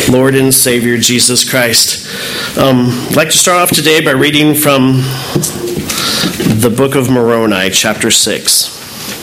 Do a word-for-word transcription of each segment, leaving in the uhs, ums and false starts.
Lord and Savior Jesus Christ. Um, I'd like to start off today by reading from the book of Moroni, chapter six.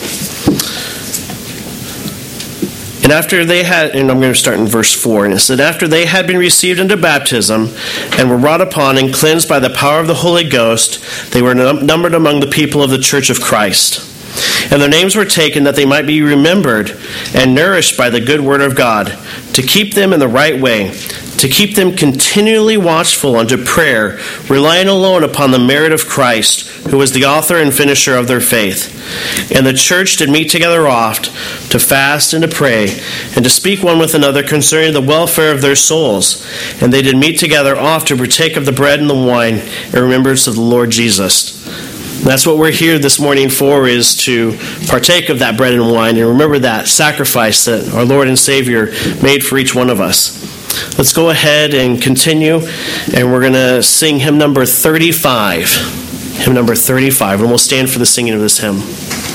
And after they had, and I'm going to start in verse four, and it said, after they had been received into baptism and were wrought upon and cleansed by the power of the Holy Ghost, they were num- numbered among the people of the church of Christ. And their names were taken that they might be remembered and nourished by the good word of God, to keep them in the right way, to keep them continually watchful unto prayer, relying alone upon the merit of Christ, who is the author and finisher of their faith. And the church did meet together oft, to fast and to pray, and to speak one with another concerning the welfare of their souls. And they did meet together oft to partake of the bread and the wine in remembrance of the Lord Jesus. That's what we're here this morning for, is to partake of that bread and wine and remember that sacrifice that our Lord and Savior made for each one of us. Let's go ahead and continue, and we're going to sing hymn number thirty-five. Hymn number thirty-five, and we'll stand for the singing of this hymn.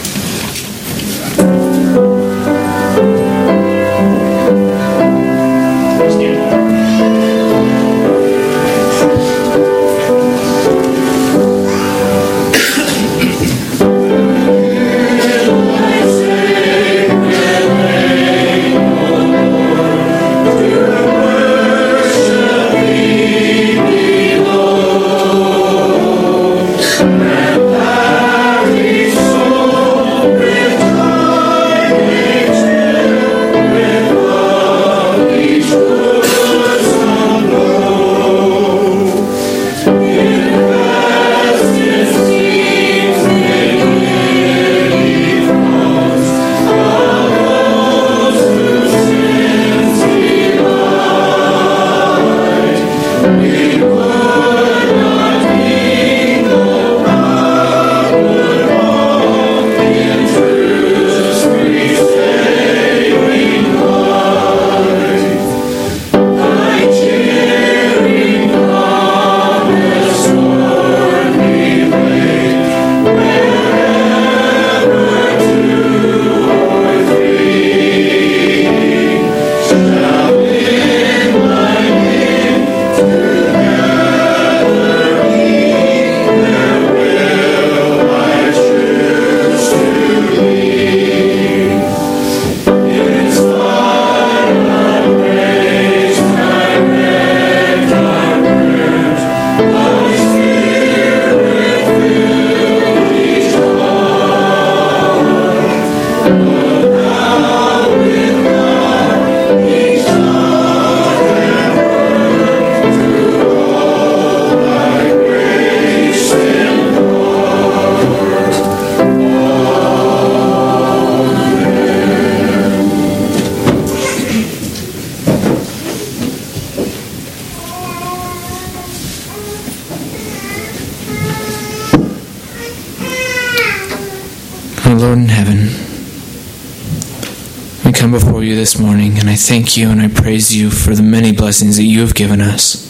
Lord in heaven, we come before you this morning, and I thank you and I praise you for the many blessings that you have given us,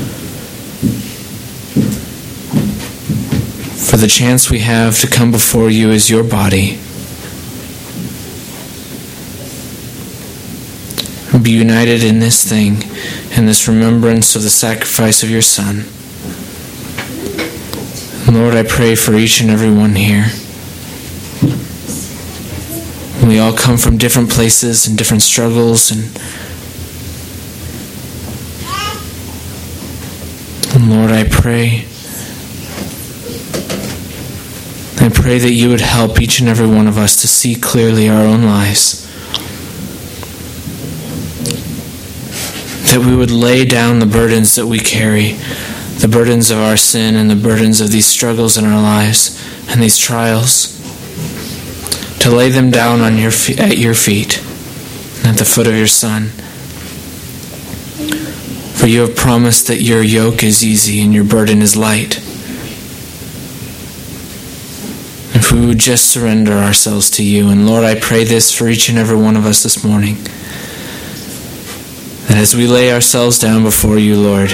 for the chance we have to come before you as your body, and be united in this thing, in this remembrance of the sacrifice of your Son. And Lord, I pray for each and every one here. We all come from different places and different struggles, and, and Lord, I pray, I pray that you would help each and every one of us to see clearly our own lives, that we would lay down the burdens that we carry, the burdens of our sin and the burdens of these struggles in our lives and these trials, to lay them down on your fe- at your feet, at the foot of your Son. For you have promised that your yoke is easy and your burden is light. If we would just surrender ourselves to you. And Lord, I pray this for each and every one of us this morning, that as we lay ourselves down before you, Lord,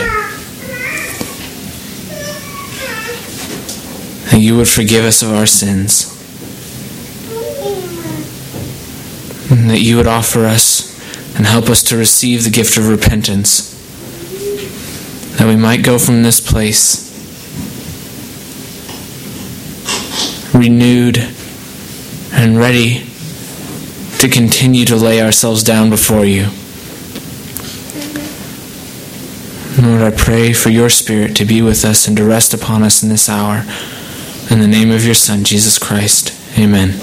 that you would forgive us of our sins, and that you would offer us and help us to receive the gift of repentance, that we might go from this place renewed and ready to continue to lay ourselves down before you. Lord, I pray for your Spirit to be with us and to rest upon us in this hour. In the name of your Son, Jesus Christ. Amen.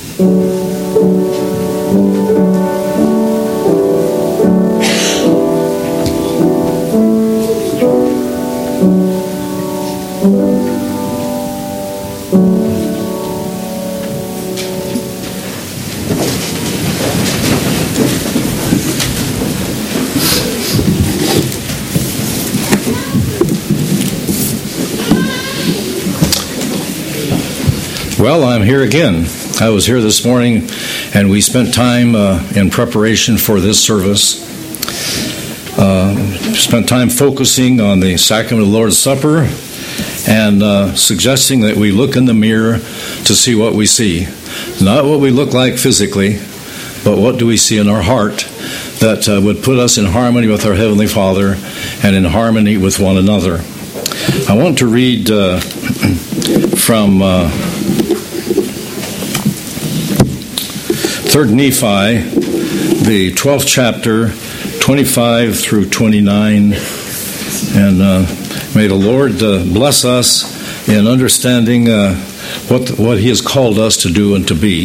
Well, I'm here again. I was here this morning, and we spent time uh, in preparation for this service. Uh, spent time focusing on the sacrament of the Lord's Supper and uh, suggesting that we look in the mirror to see what we see. Not what we look like physically, but what do we see in our heart that uh, would put us in harmony with our Heavenly Father and in harmony with one another. I want to read uh, from Uh, Third Nephi, the twelfth chapter, twenty-five through twenty-nine, and uh, may the Lord uh, bless us in understanding uh, what what He has called us to do and to be.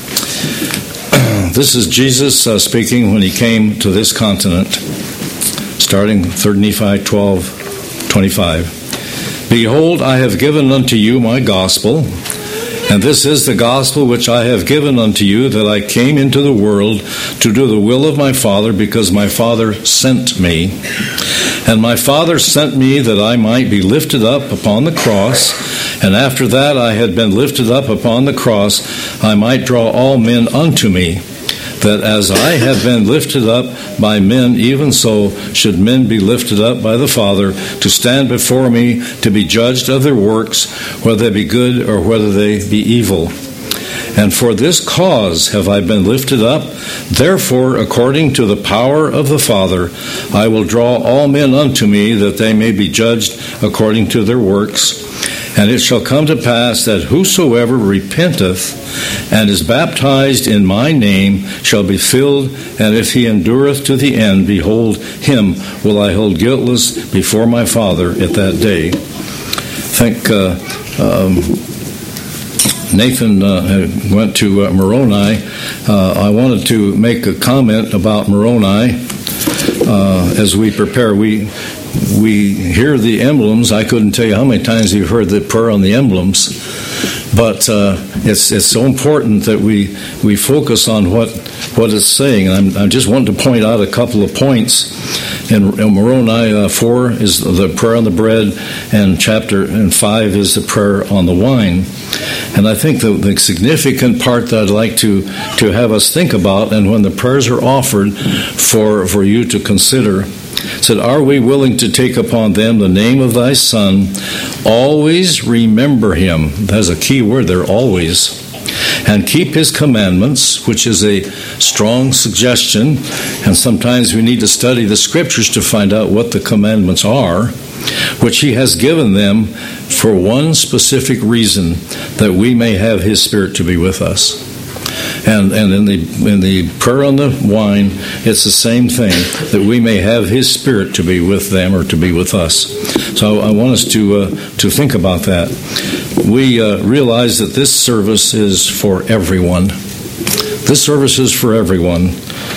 This is Jesus uh, speaking when He came to this continent, starting Third Nephi twelve, twenty-five. Behold, I have given unto you my gospel, and this is the gospel which I have given unto you, that I came into the world to do the will of my Father, because my Father sent me. And my Father sent me that I might be lifted up upon the cross, and after that I had been lifted up upon the cross, I might draw all men unto me, that as I have been lifted up by men, even so should men be lifted up by the Father, to stand before me to be judged of their works, whether they be good or whether they be evil. And for this cause have I been lifted up. Therefore, according to the power of the Father, I will draw all men unto me, that they may be judged according to their works. And it shall come to pass that whosoever repenteth and is baptized in my name shall be filled, and if he endureth to the end, behold, him will I hold guiltless before my Father at that day. I think uh, um, Nathan uh, went to uh, Moroni. Uh, I wanted to make a comment about Moroni uh, as we prepare. We we hear the emblems. I couldn't tell you how many times you've heard the prayer on the emblems, but uh, it's it's so important that we we focus on what what it's saying. And I'm, I just wanted to point out a couple of points. In, in Moroni uh, four is the prayer on the bread, and chapter and five is the prayer on the wine. And I think the, the significant part that I'd like to, to have us think about, and when the prayers are offered for, for you to consider, said, are we willing to take upon them the name of thy Son? Always remember him. That's a key word there, always. And keep his commandments, which is a strong suggestion. And sometimes we need to study the scriptures to find out what the commandments are, which he has given them for one specific reason, that we may have his Spirit to be with us. And and in the in the prayer on the wine, it's the same thing, that we may have his Spirit to be with them, or to be with us. So I want us to uh, to think about that. We uh, realize that this service is for everyone. This service is for everyone.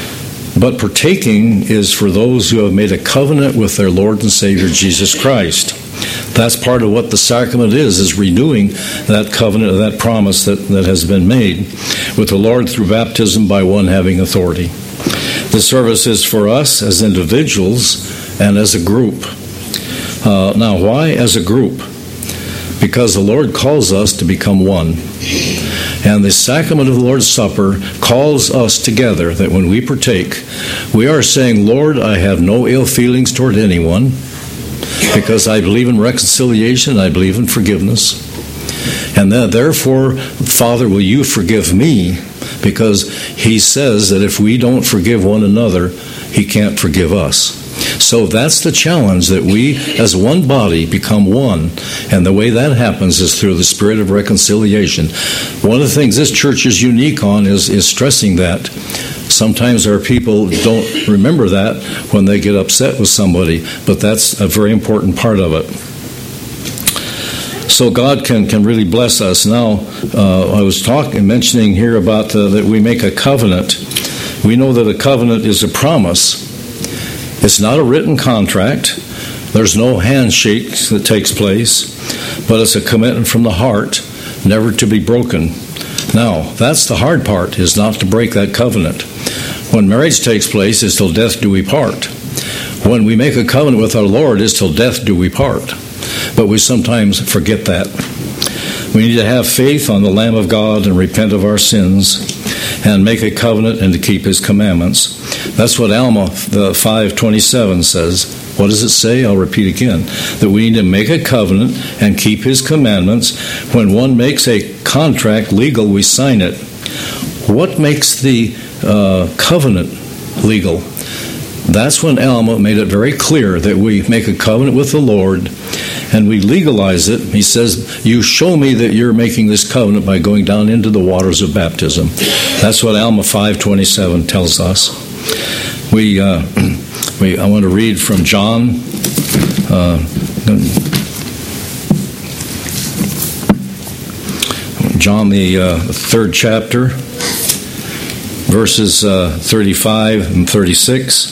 But partaking is for those who have made a covenant with their Lord and Savior Jesus Christ. That's part of what the sacrament is, is renewing that covenant, that promise that, that has been made with the Lord through baptism by one having authority. The service is for us as individuals and as a group. Uh, now, why as a group? Because the Lord calls us to become one. And the sacrament of the Lord's Supper calls us together, that when we partake, we are saying, Lord, I have no ill feelings toward anyone, because I believe in reconciliation, I believe in forgiveness. And that, therefore, Father, will you forgive me because he says that if we don't forgive one another, he can't forgive us. So that's the challenge, that we as one body become one. And the way that happens is through the spirit of reconciliation. One of the things this church is unique on is, is stressing that. Sometimes our people don't remember that when they get upset with somebody, but that's a very important part of it. So God can, can really bless us. Now, uh, I was talking, mentioning here about uh, that we make a covenant. We know that a covenant is a promise. It's not a written contract. There's no handshake that takes place, but it's a commitment from the heart, never to be broken. Now, that's the hard part, is not to break that covenant. When marriage takes place, it's till death do we part. When we make a covenant with our Lord, it's till death do we part. But we sometimes forget that. We need to have faith on the Lamb of God and repent of our sins and make a covenant and to keep his commandments. That's what Alma five twenty-seven says. What does it say? I'll repeat again. That we need to make a covenant and keep his commandments. When one makes a contract legal, we sign it. What makes the uh, covenant legal? That's when Alma made it very clear that we make a covenant with the Lord and we legalize it. He says, you show me that you're making this covenant by going down into the waters of baptism. That's what Alma five twenty-seven tells us. We, uh, we I want to read from John. Uh, John, the uh, third chapter, verses uh, thirty-five and thirty-six.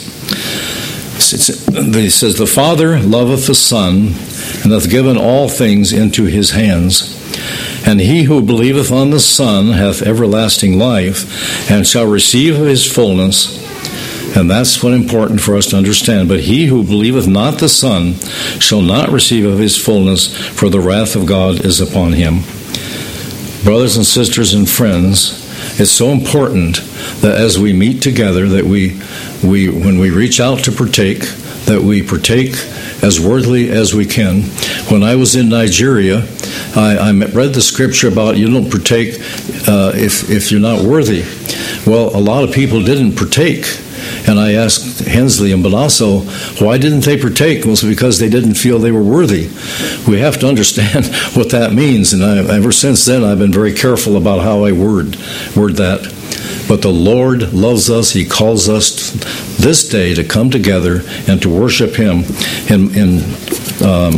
He says, the Father loveth the Son, and hath given all things into his hands. And he who believeth on the Son hath everlasting life, and shall receive of his fullness. And that's what important for us to understand. But he who believeth not the Son shall not receive of his fullness, for the wrath of God is upon him. Brothers and sisters and friends, it's so important that as we meet together, that we, we when we reach out to partake, that we partake as worthily as we can. When I was in Nigeria, I, I read the scripture about you don't partake uh, if, if you're not worthy. Well, a lot of people didn't partake. And I asked Hensley and Bonasso, why didn't they partake? Well, it was because they didn't feel they were worthy. We have to understand what that means. And I, ever since then, I've been very careful about how I word, word that. But the Lord loves us. He calls us this day to come together and to worship him. In, in um,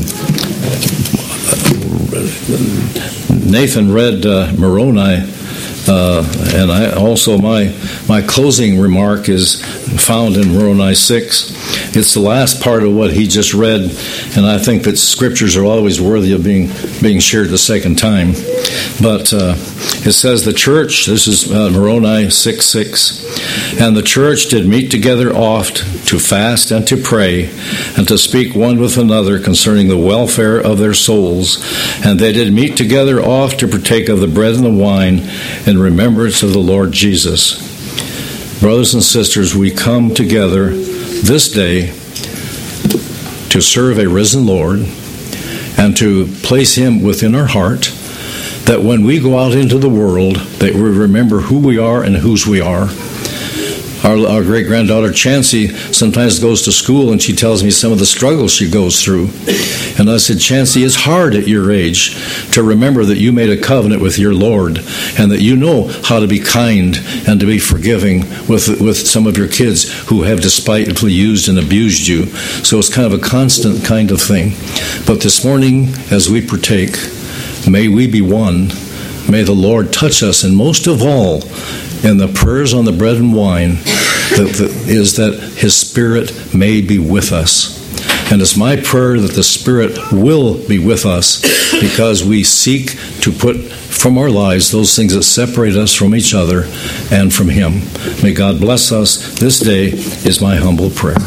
Nathan read uh, Moroni. Uh, and I also, my my closing remark is found in Moroni six. It's the last part of what he just read, and I think that scriptures are always worthy of being being shared the second time. But uh, it says the church, this is uh, Moroni six six, and the church did meet together oft to fast and to pray, and to speak one with another concerning the welfare of their souls. And they did meet together oft to partake of the bread and the wine in remembrance of the Lord Jesus. Brothers and sisters, we come together this day to serve a risen Lord and to place him within our heart, that when we go out into the world, that we remember who we are and whose we are. Our, our great-granddaughter Chancey sometimes goes to school and she tells me some of the struggles she goes through. And I said, Chancey, it's hard at your age to remember that you made a covenant with your Lord and that you know how to be kind and to be forgiving with, with some of your kids who have despitefully used and abused you. So it's kind of a constant kind of thing. But this morning, as we partake, may we be one. May the Lord touch us, and most of all, in the prayers on the bread and wine, that, that is that his Spirit may be with us. And it's my prayer that the Spirit will be with us, because we seek to put from our lives those things that separate us from each other and from him. May God bless us this day is my humble prayer.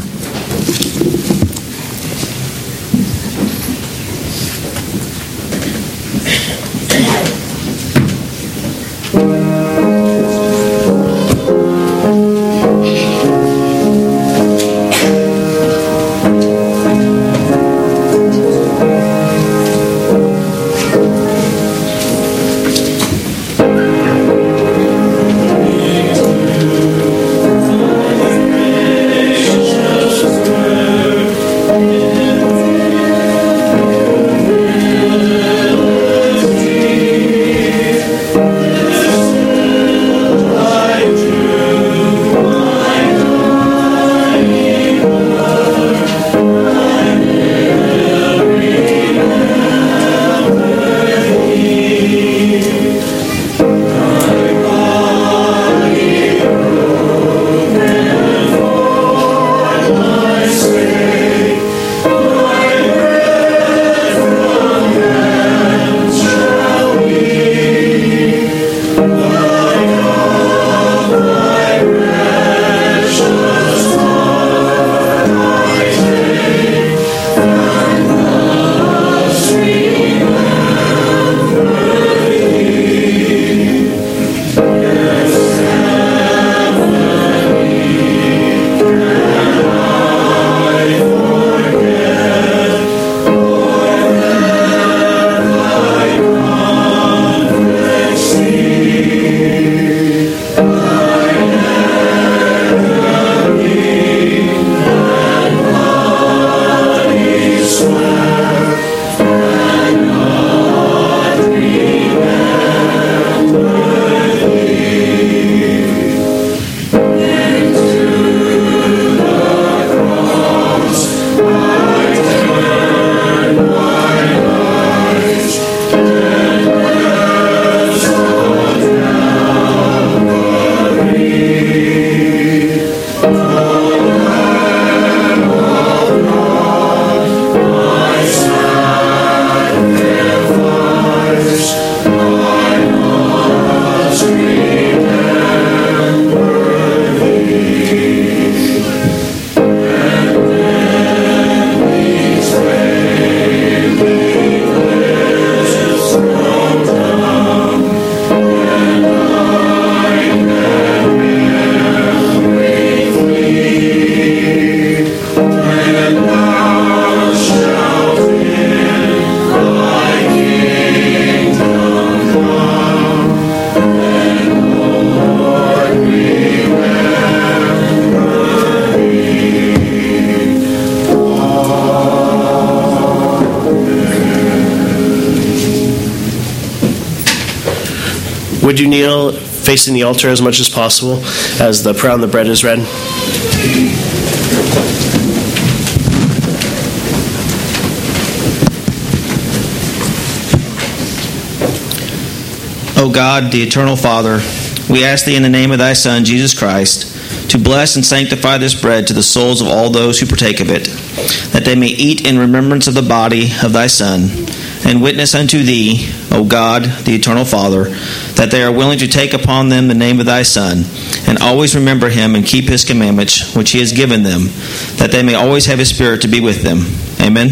Would you kneel facing the altar as much as possible as the prayer on the bread is read? O God, the eternal Father, we ask thee in the name of thy Son, Jesus Christ, to bless and sanctify this bread to the souls of all those who partake of it, that they may eat in remembrance of the body of thy Son, and witness unto thee, O God, the eternal Father, that they are willing to take upon them the name of thy Son, and always remember him and keep his commandments which he has given them, that they may always have his Spirit to be with them. Amen.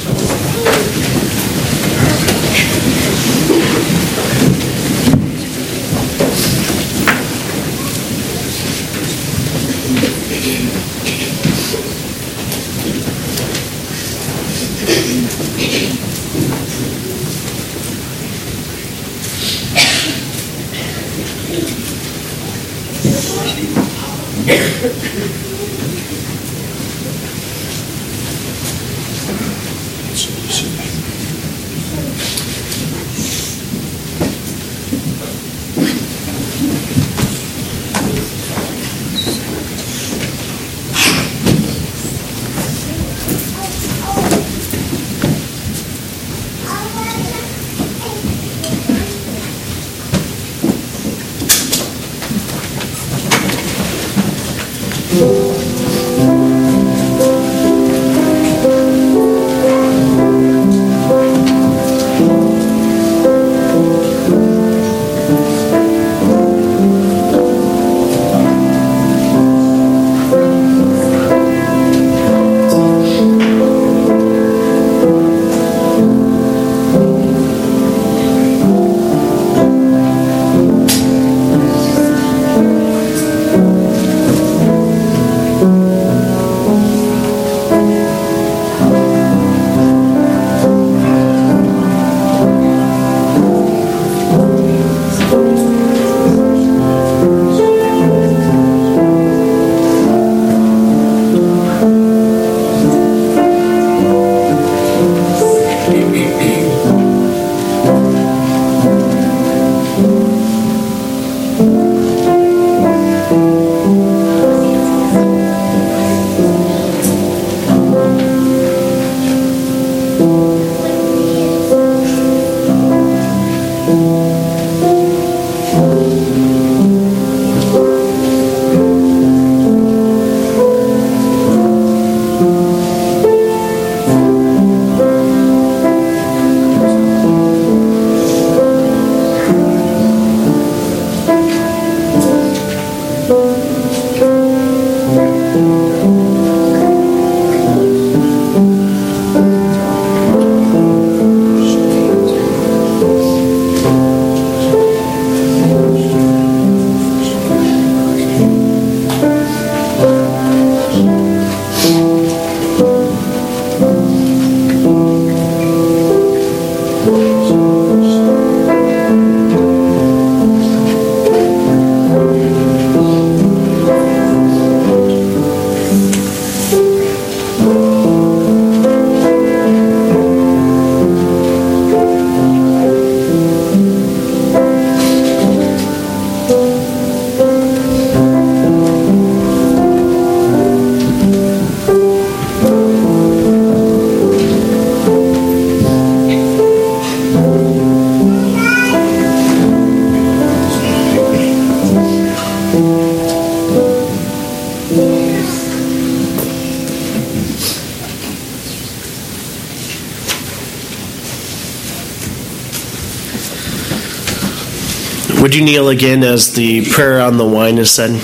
Would you kneel again as the prayer on the wine is said?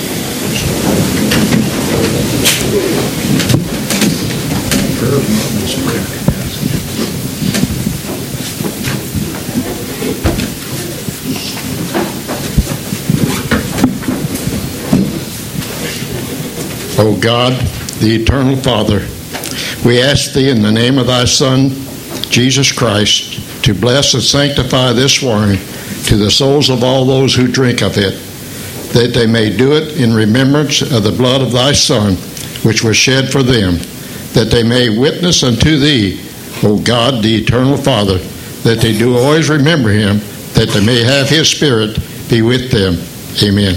O God, the eternal Father, we ask thee in the name of thy Son, Jesus Christ, to bless and sanctify this wine to the souls of all those who drink of it, that they may do it in remembrance of the blood of thy Son, which was shed for them, that they may witness unto thee, O God, the eternal Father, that they do always remember him, that that they may have his Spirit be with them. Amen.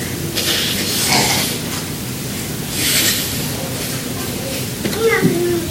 Yeah.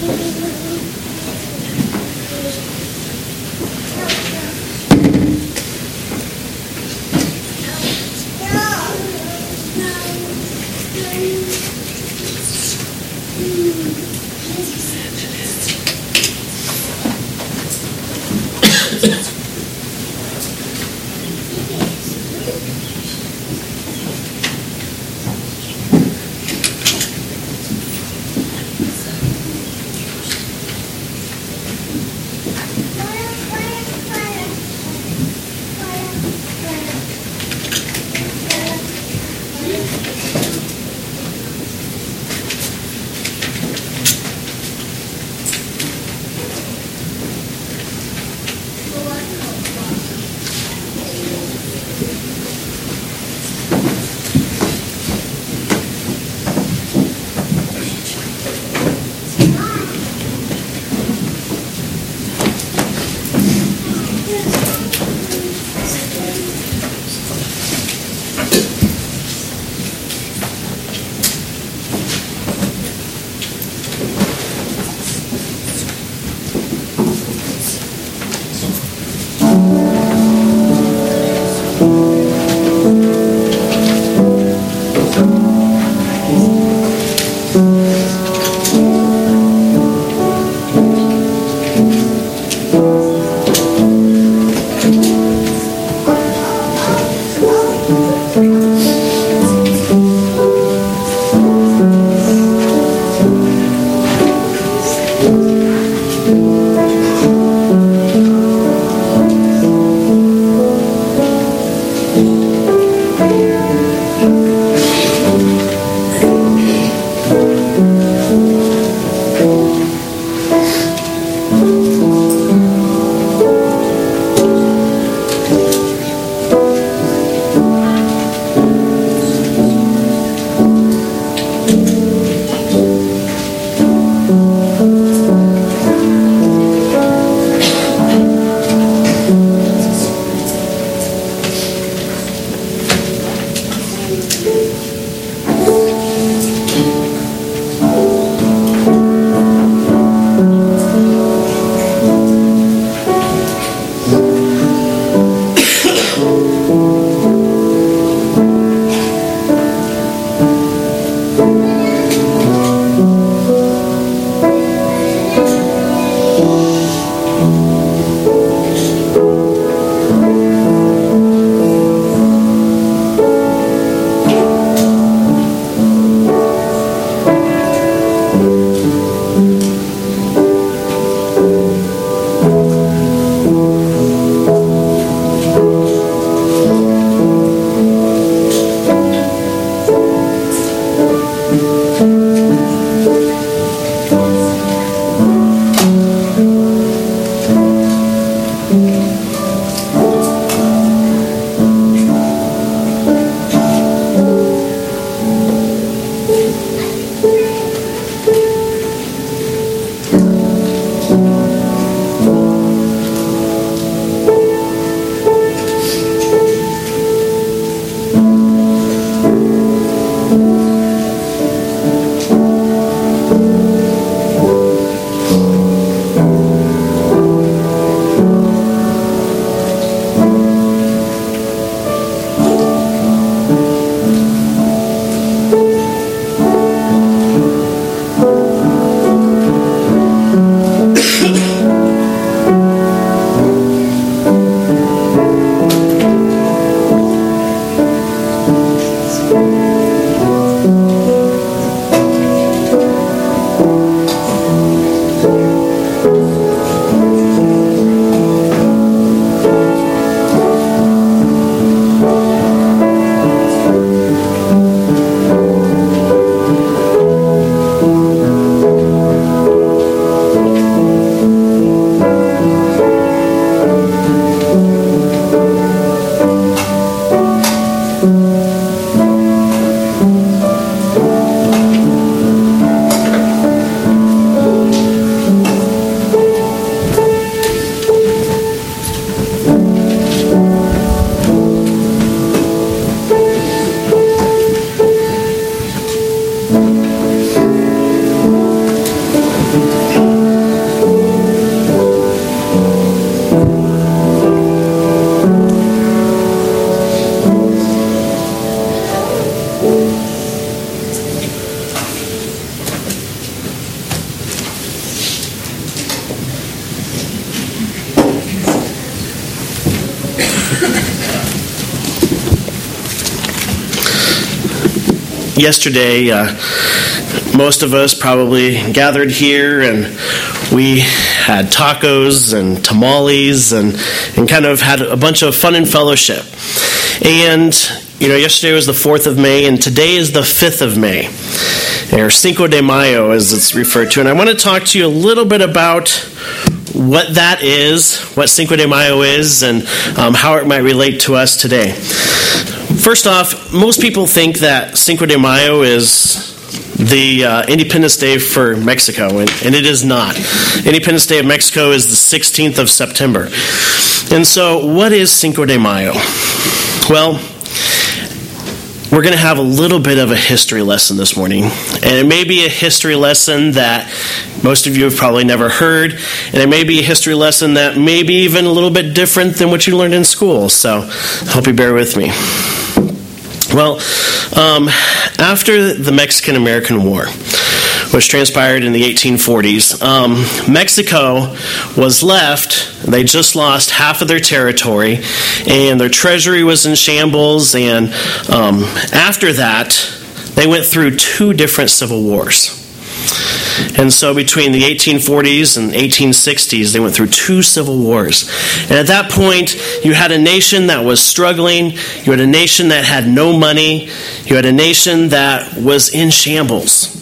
Yesterday, uh, most of us probably gathered here and we had tacos and tamales and, and kind of had a bunch of fun and fellowship. And, you know, yesterday was the fourth of May and today is the fifth of May, or Cinco de Mayo as it's referred to. And I want to talk to you a little bit about what that is, what Cinco de Mayo is, and um, how it might relate to us today. First off, most people think that Cinco de Mayo is the uh, Independence Day for Mexico, and, and it is not. Independence Day of Mexico is the sixteenth of September. And so, what is Cinco de Mayo? Well, we're going to have a little bit of a history lesson this morning. And it may be a history lesson that most of you have probably never heard. And it may be a history lesson that may be even a little bit different than what you learned in school. So I hope you bear with me. Well, um, after the Mexican-American War, which transpired in the eighteen forties, um, Mexico was left, they just lost half of their territory, and their treasury was in shambles, and um, after that, they went through two different civil wars. And so between the eighteen forties and eighteen sixties, they went through two civil wars. And at that point, you had a nation that was struggling. You had a nation that had no money. You had a nation that was in shambles.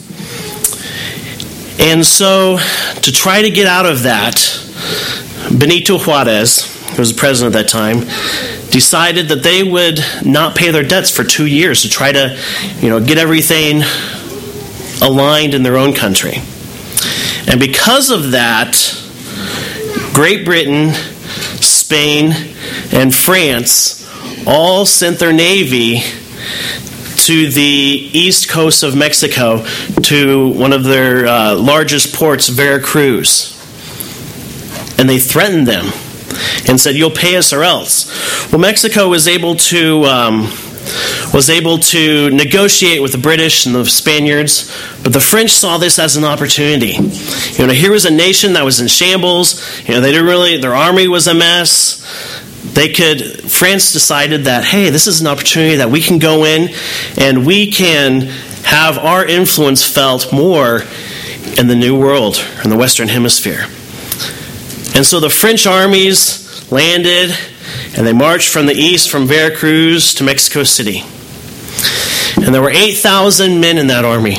And so to try to get out of that, Benito Juarez, who was the president at that time, decided that they would not pay their debts for two years to try to, you know, get everything aligned in their own country. And because of that, Great Britain, Spain, and France all sent their navy to the east coast of Mexico to one of their uh, largest ports, Veracruz. And they threatened them and said, "You'll pay us or else." Well, Mexico was able to um, was able to negotiate with the British and the Spaniards, but the French saw this as an opportunity. You know, here was a nation that was in shambles. You know, they didn't really, their army was a mess. They could, France decided that, hey, this is an opportunity that we can go in and we can have our influence felt more in the New World, in the Western Hemisphere. And so the French armies landed and they marched from the east, from Veracruz to Mexico City. And there were eight thousand men in that army.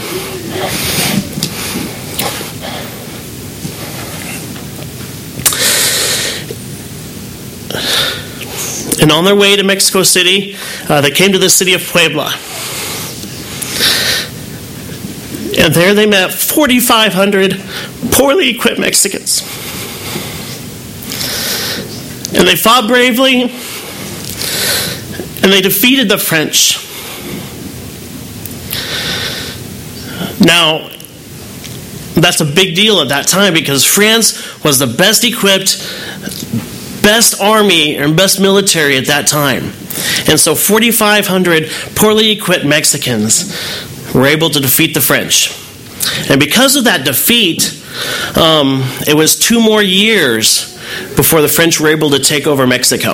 And on their way to Mexico City, uh, they came to the city of Puebla. And there they met forty-five hundred poorly equipped Mexicans. And they fought bravely, and they defeated the French. Now, that's a big deal at that time because France was the best equipped, best army and best military at that time. And so forty-five hundred poorly equipped Mexicans were able to defeat the French. And because of that defeat, um, it was two more years before the French were able to take over Mexico.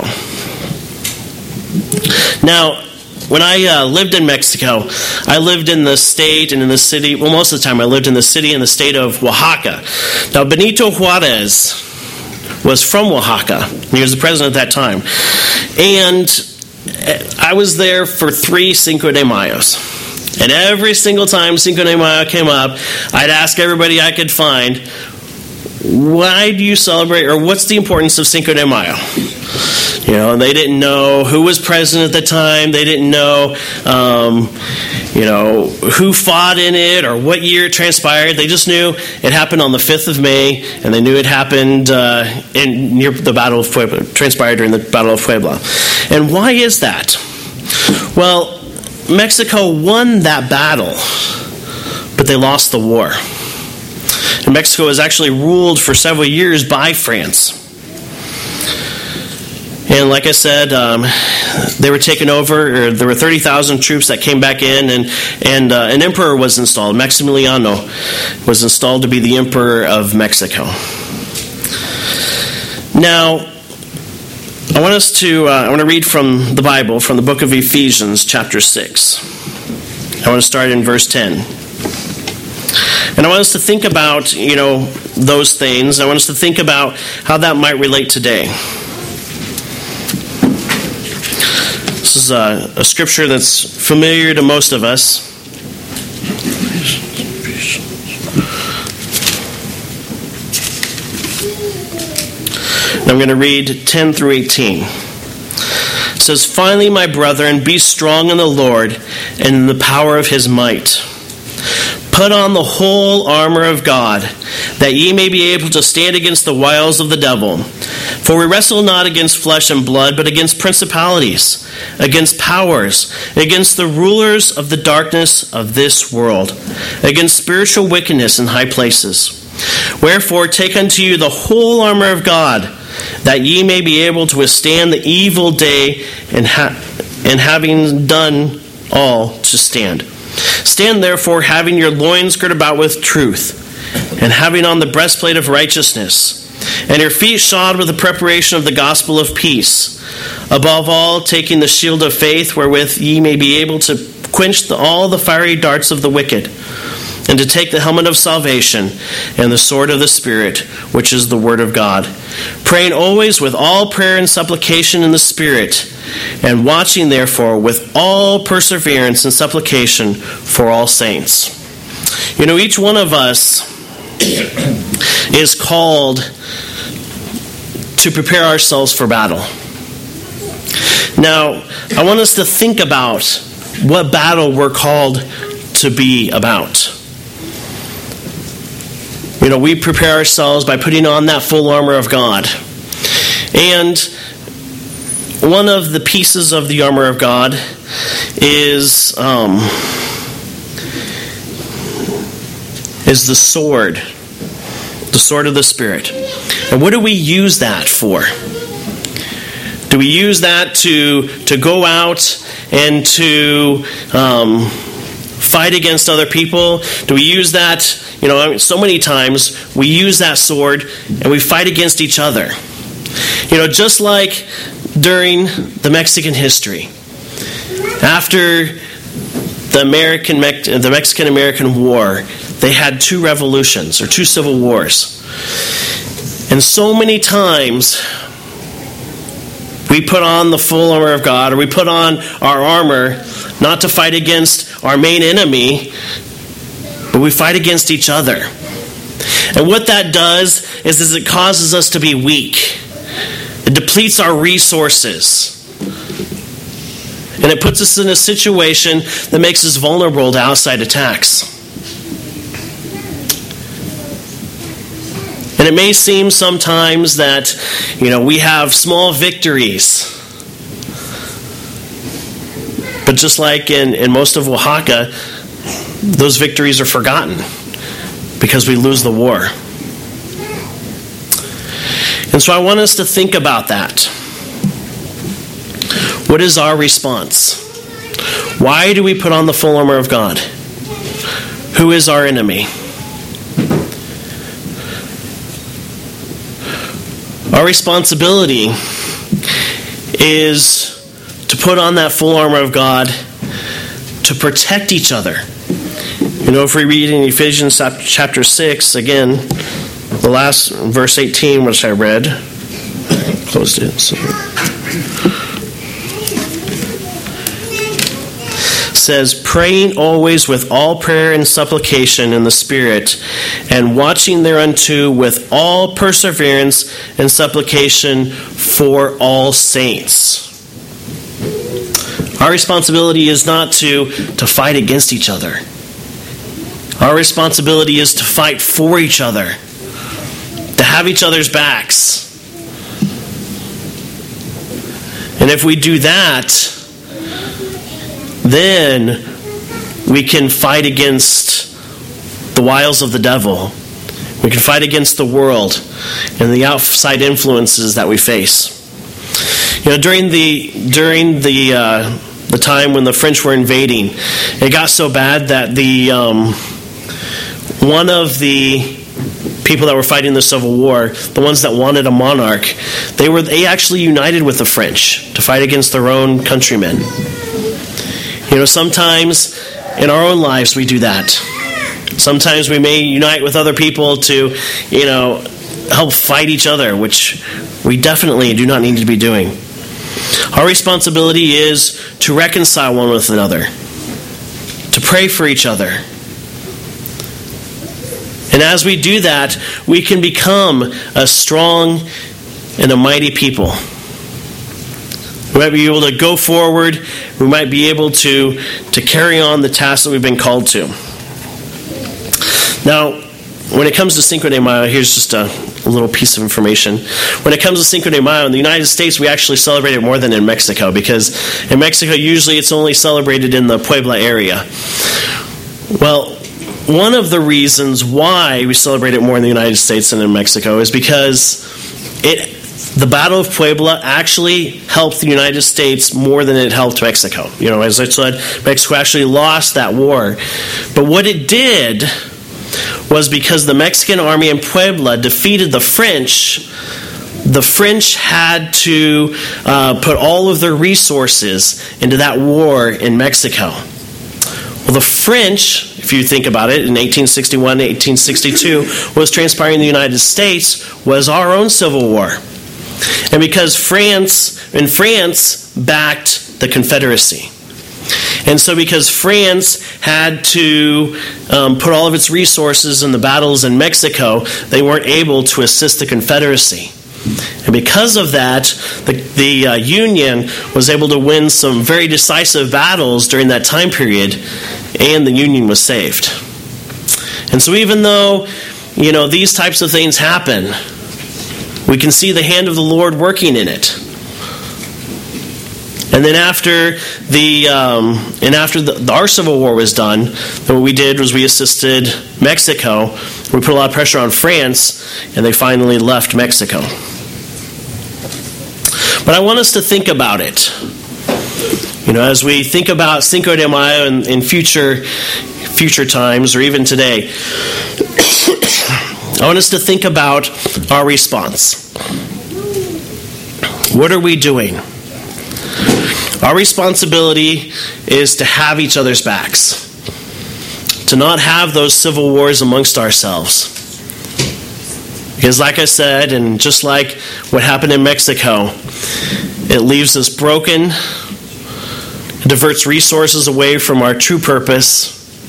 Now, when I uh, lived in Mexico, I lived in the state and in the city, well, most of the time I lived in the city and the state of Oaxaca. Now, Benito Juarez was from Oaxaca. He was the president at that time. And I was there for three Cinco de Mayos. And every single time Cinco de Mayo came up, I'd ask everybody I could find, why do you celebrate, or what's the importance of Cinco de Mayo? You know, and they didn't know who was president at the time. They didn't know, um, you know, who fought in it or what year it transpired. They just knew it happened on the fifth of May, and they knew it happened uh, in near the Battle of Puebla, transpired during the Battle of Puebla. And why is that? Well, Mexico won that battle, but they lost the war. And Mexico was actually ruled for several years by France. And like I said, um, they were taken over. Or there were thirty thousand troops that came back in, and and uh, an emperor was installed. Maximiliano was installed to be the emperor of Mexico. Now, I want us to, uh, I want to read from the Bible, from the book of Ephesians, chapter six. I want to start in verse ten. And I want us to think about, you know, those things. I want us to think about how that might relate today. This is a, a scripture that's familiar to most of us. And I'm going to read ten through eighteen. It says, "Finally, my brethren, be strong in the Lord and in the power of his might. Put on the whole armor of God, that ye may be able to stand against the wiles of the devil. For we wrestle not against flesh and blood, but against principalities, against powers, against the rulers of the darkness of this world, against spiritual wickedness in high places. Wherefore take unto you the whole armor of God, that ye may be able to withstand the evil day, and, ha- and having done all, to stand. Stand therefore, having your loins girt about with truth, and having on the breastplate of righteousness, and your feet shod with the preparation of the gospel of peace. Above all, taking the shield of faith, wherewith ye may be able to quench the, all the fiery darts of the wicked, and to take the helmet of salvation and the sword of the Spirit, which is the word of God, praying always with all prayer and supplication in the Spirit, and watching therefore with all perseverance and supplication for all saints." You know, each one of us is called to prepare ourselves for battle. Now, I want us to think about what battle we're called to be about. You know, we prepare ourselves by putting on that full armor of God. And one of the pieces of the armor of God is um, is the sword, the sword of the Spirit. And what do we use that for? Do we use that to to go out and to um, fight against other people? Do we use that? You know, I mean, so many times we use that sword and we fight against each other. You know, just like during the Mexican history, after the American the Mexican-American War, they had two revolutions or two civil wars. And so many times we put on the full armor of God, or we put on our armor not to fight against our main enemy, but we fight against each other. And what that does is, is it causes us to be weak. It depletes our resources. And it puts us in a situation that makes us vulnerable to outside attacks. And it may seem sometimes that, you know, we have small victories. But just like in, in most of Oaxaca, those victories are forgotten because we lose the war. And so I want us to think about that. What is our response? Why do we put on the full armor of God? Who is our enemy? Our responsibility is to put on that full armor of God to protect each other. You know, if we read in Ephesians chapter six, again, the last verse eighteen, which I read, I closed it. So. Says, "Praying always with all prayer and supplication in the Spirit, and watching thereunto with all perseverance and supplication for all saints." Our responsibility is not to, to fight against each other. Our responsibility is to fight for each other, to have each other's backs. And if we do that, then we can fight against the wiles of the devil. We can fight against the world and the outside influences that we face. You know, during the during the uh, the time when the French were invading, it got so bad that the um, one of the people that were fighting the Civil War, the ones that wanted a monarch, they were they actually united with the French to fight against their own countrymen. You know, sometimes in our own lives we do that. Sometimes we may unite with other people to, you know, help fight each other, which we definitely do not need to be doing. Our responsibility is to reconcile one with another, to pray for each other. And as we do that, we can become a strong and a mighty people. We might be able to go forward. We might be able to, to carry on the task that we've been called to. Now, when it comes to Cinco de Mayo, here's just a, a little piece of information. When it comes to Cinco de Mayo, in the United States, we actually celebrate it more than in Mexico, because in Mexico, usually it's only celebrated in the Puebla area. Well, one of the reasons why we celebrate it more in the United States than in Mexico is because it, the Battle of Puebla actually helped the United States more than it helped Mexico. You know, as I said, Mexico actually lost that war. But what it did was, because the Mexican army in Puebla defeated the French, the French had to uh, put all of their resources into that war in Mexico. Well, the French, if you think about it, in eighteen sixty-one, eighteen sixty-two, was transpiring in the United States was our own Civil War. And because France, and France backed the Confederacy. And so because France had to um, put all of its resources in the battles in Mexico, they weren't able to assist the Confederacy. And because of that, the, the uh, Union was able to win some very decisive battles during that time period, and the Union was saved. And so even though, you know, these types of things happen, we can see the hand of the Lord working in it. And then after the um, and after the, our Civil War was done, then what we did was we assisted Mexico. We put a lot of pressure on France, and they finally left Mexico. But I want us to think about it. You know, as we think about Cinco de Mayo in, in future future times, or even today, I want us to think about our response. What are we doing? Our responsibility is to have each other's backs, to not have those civil wars amongst ourselves. Because like I said, and just like what happened in Mexico, it leaves us broken, it diverts resources away from our true purpose,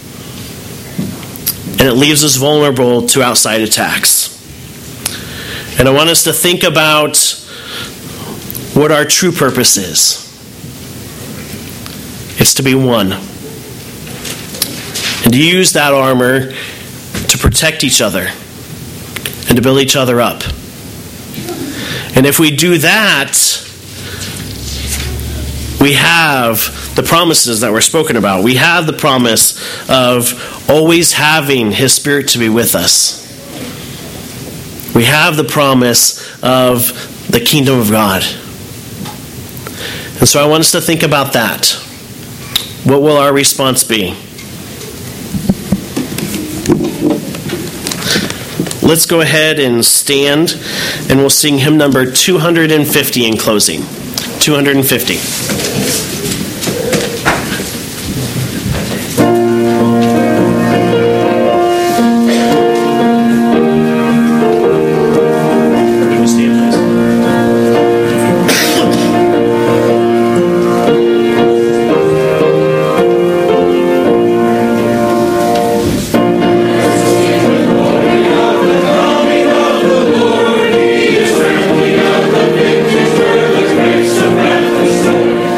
and it leaves us vulnerable to outside attacks. And I want us to think about what our true purpose is. It's to be one. And to use that armor to protect each other and to build each other up. And if we do that, we have the promises that were spoken about. We have the promise of always having His Spirit to be with us. We have the promise of the kingdom of God. And so I want us to think about that. What will our response be? Let's go ahead and stand, and we'll sing hymn number two hundred fifty in closing. two hundred fifty. Story.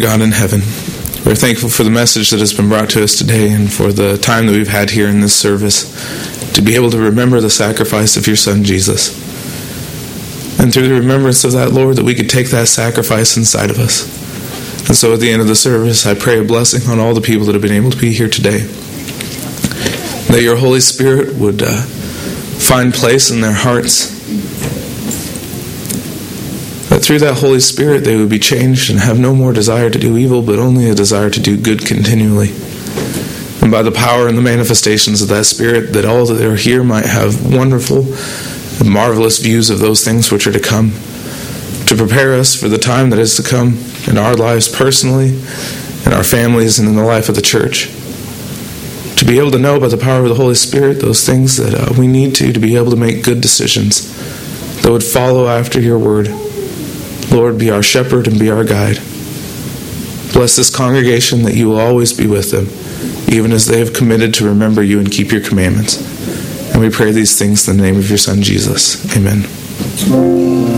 God in heaven, we're thankful for the message that has been brought to us today and for the time that we've had here in this service to be able to remember the sacrifice of your Son, Jesus. And through the remembrance of that, Lord, that we could take that sacrifice inside of us. And so at the end of the service, I pray a blessing on all the people that have been able to be here today. That your Holy Spirit would uh, find place in their hearts. That through that Holy Spirit they would be changed and have no more desire to do evil, but only a desire to do good continually. And by the power and the manifestations of that Spirit, that all that are here might have wonderful and marvelous views of those things which are to come, to prepare us for the time that is to come in our lives personally, in our families, and in the life of the church. To be able to know by the power of the Holy Spirit those things that uh, we need to, to be able to make good decisions that would follow after your word. Lord, be our shepherd and be our guide. Bless this congregation that you will always be with them, even as they have committed to remember you and keep your commandments. And we pray these things in the name of your Son, Jesus. Amen.